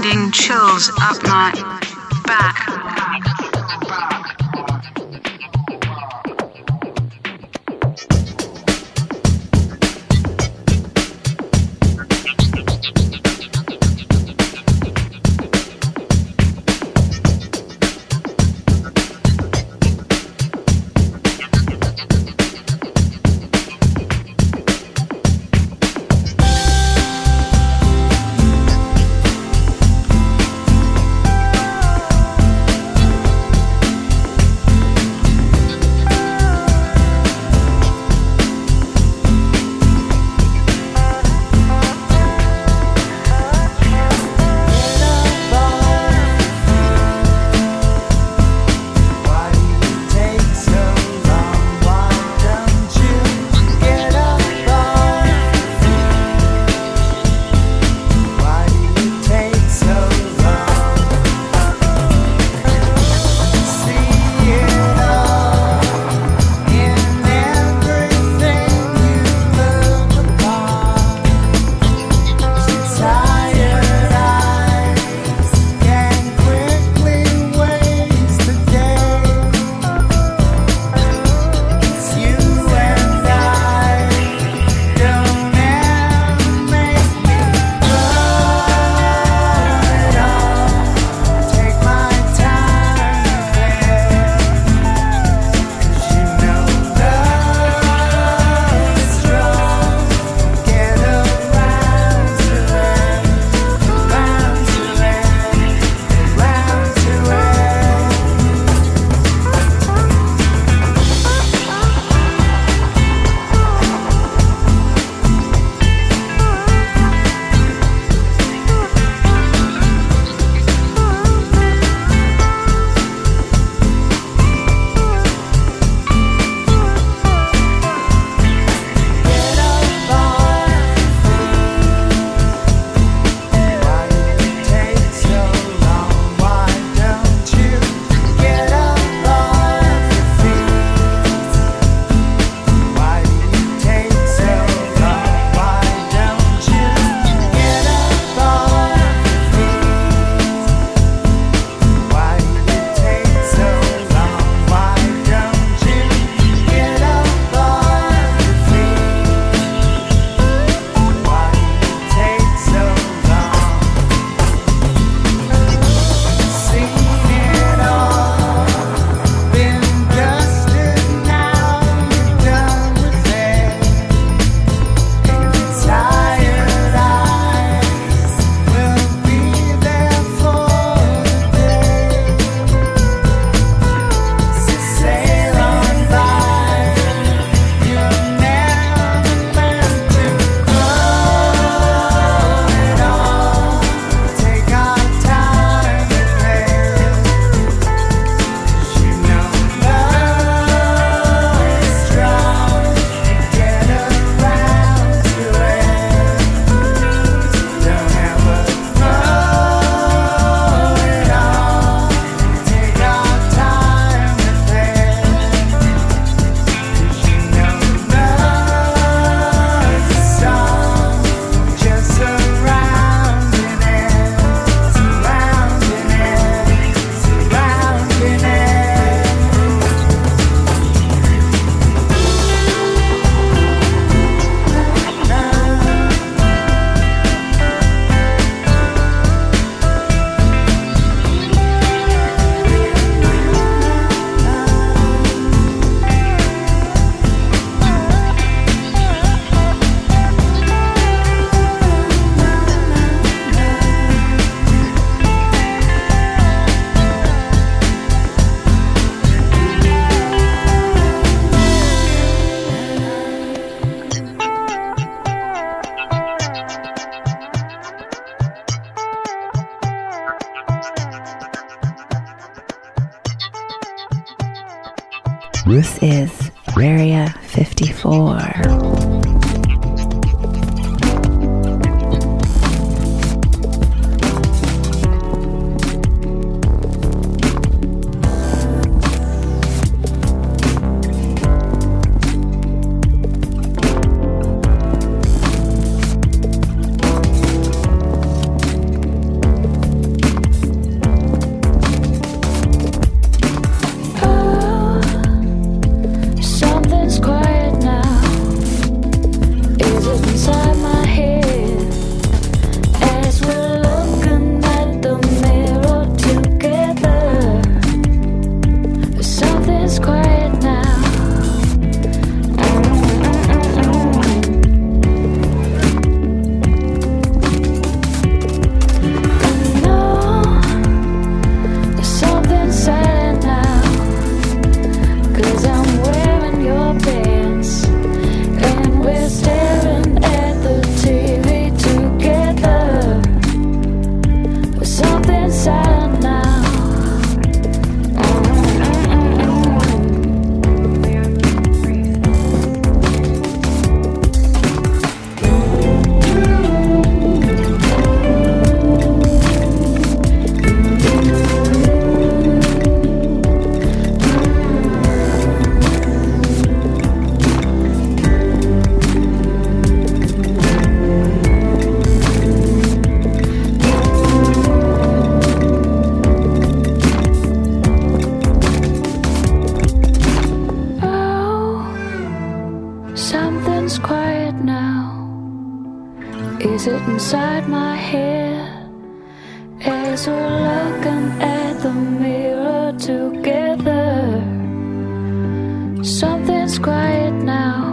sending chills up my back. This is Area 54. Is it inside my head? As we're looking at the mirror together, something's quiet now.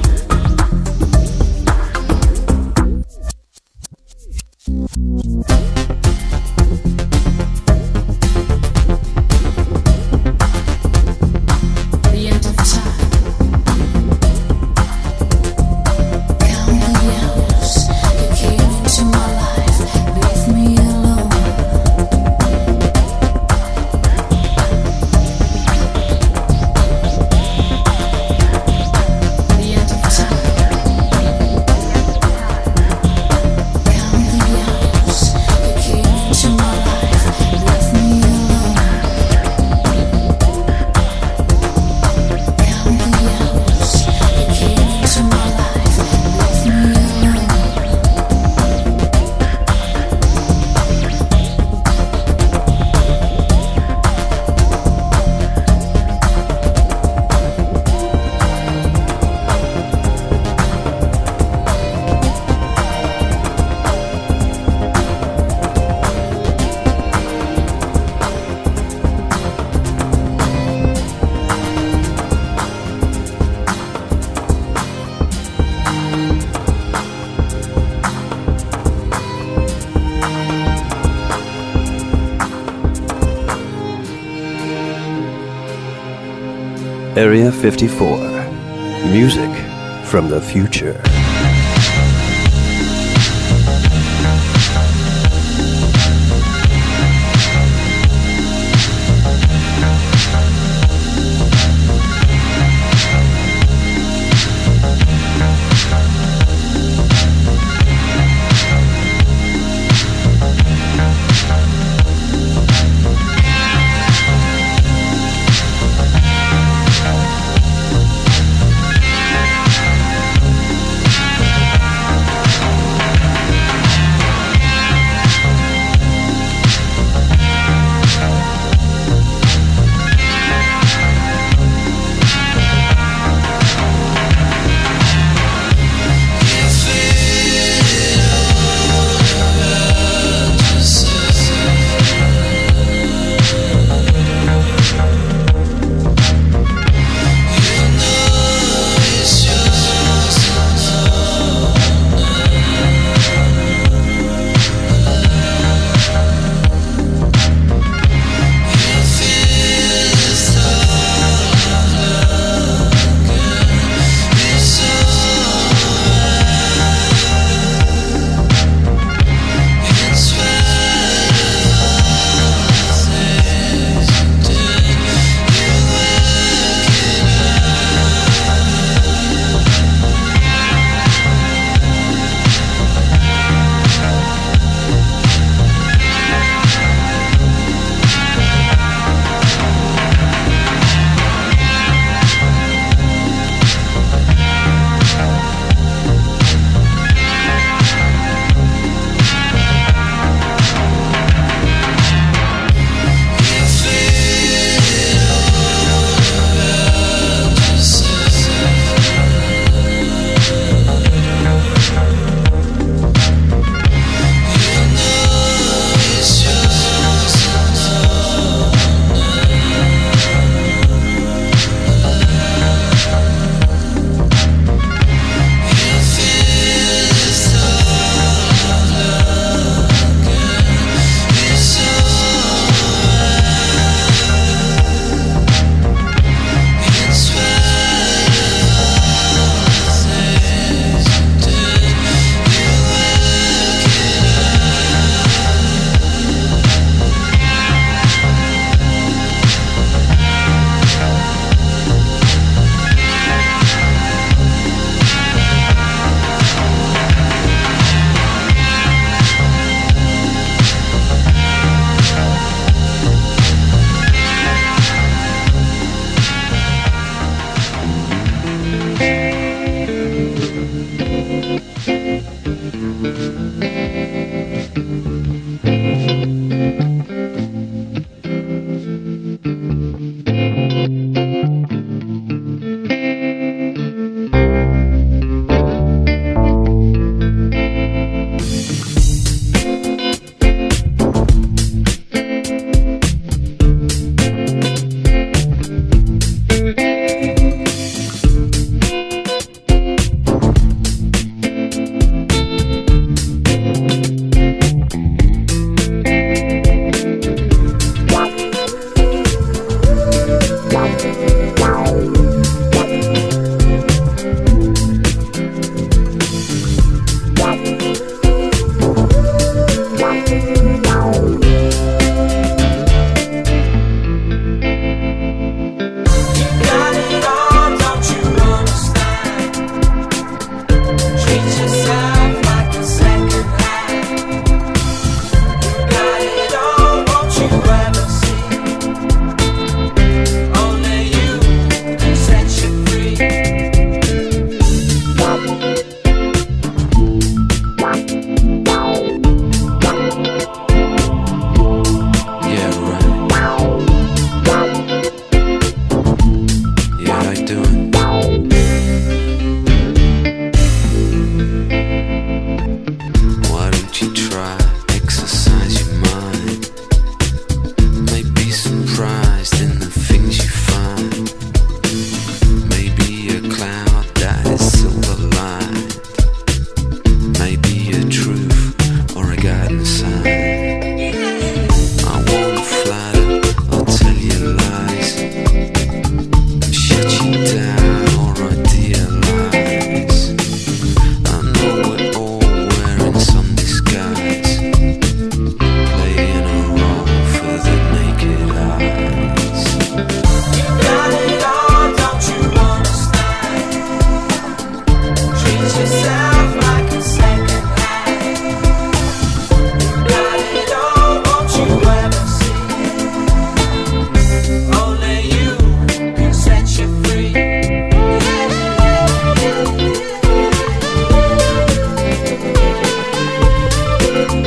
Thank Area 54. Music from the future.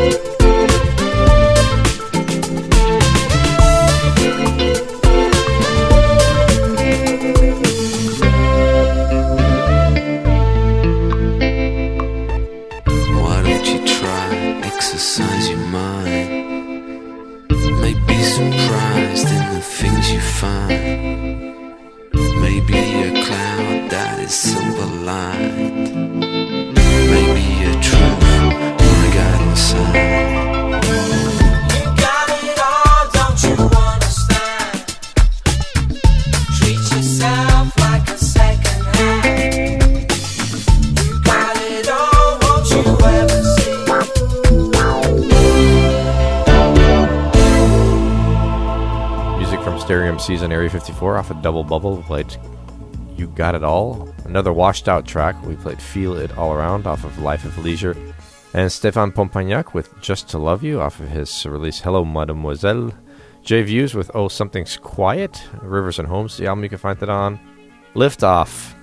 Stereo MCs on Area 54 off of Double Bubble. We played You Got It All. Another washed out track. We played Feel It All Around off of Life of Leisure. And Stéphane Pompagnac with Just to Love You off of his release Hello Mademoiselle. Jay Views with Oh Something's Quiet. Rivers and Homes, the album you can find that on. Lift Off.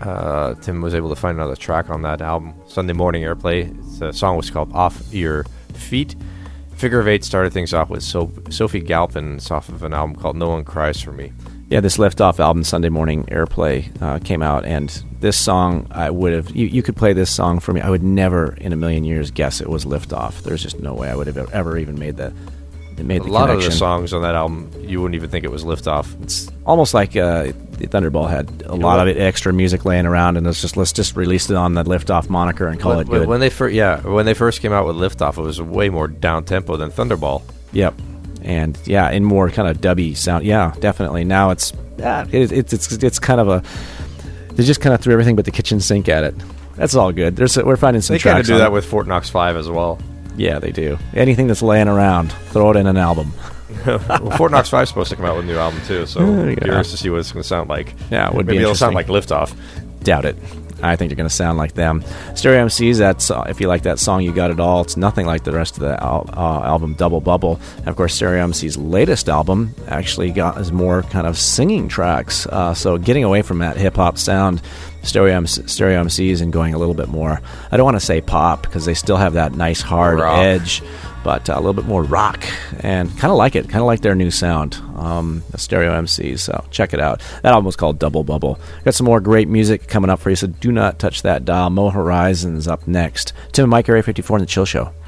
Tim was able to find another track on that album. Sunday Morning Airplay. The song was called Off Your Feet. Figure of Eight started things off with Sophie Galpin. It's off of an album called No One Cries For Me. Yeah, this Liftoff album, Sunday Morning Airplay, came out, and this song, I would have... You could play this song for me. I would never in a million years guess it was Liftoff. There's just no way I would have ever even made the lot of the songs on that album, you wouldn't even think it was Liftoff. It's almost like Thunderball had a lot of extra music laying around, and let's just release it on the Liftoff moniker and call it good. When they first came out with Liftoff, it was way more down tempo than Thunderball. Yep, and in more kind of dubby sound. Yeah, definitely. Now it's kind of a... They just kind of threw everything but the kitchen sink at it. That's all good. We're finding some tracks. They kind of do that with Fort Knox 5 as well. Yeah, they do. Anything that's laying around, throw it in an album. Well, Fort Knox 5 is supposed to come out with a new album too, so curious to see what it's going to sound like. Yeah, it would Maybe be it'll sound like Liftoff. Doubt it. I think they're going to sound like them. Stereo MCs, that's if you like that song, You Got It All. It's nothing like the rest of the album, Double Bubble. And of course, Stereo MC's latest album actually is more kind of singing tracks. So getting away from that hip-hop sound, Stereo MCs, and going a little bit more, I don't want to say pop, because they still have that nice hard edge, but a little bit more rock, and kind of like it, kind of like their new sound, Stereo MCs, so check it out. That album was called Double Bubble. Got some more great music coming up for you, so do not touch that dial. Mo Horizons up next. Tim and Mike, Area 54 in the Chill Show.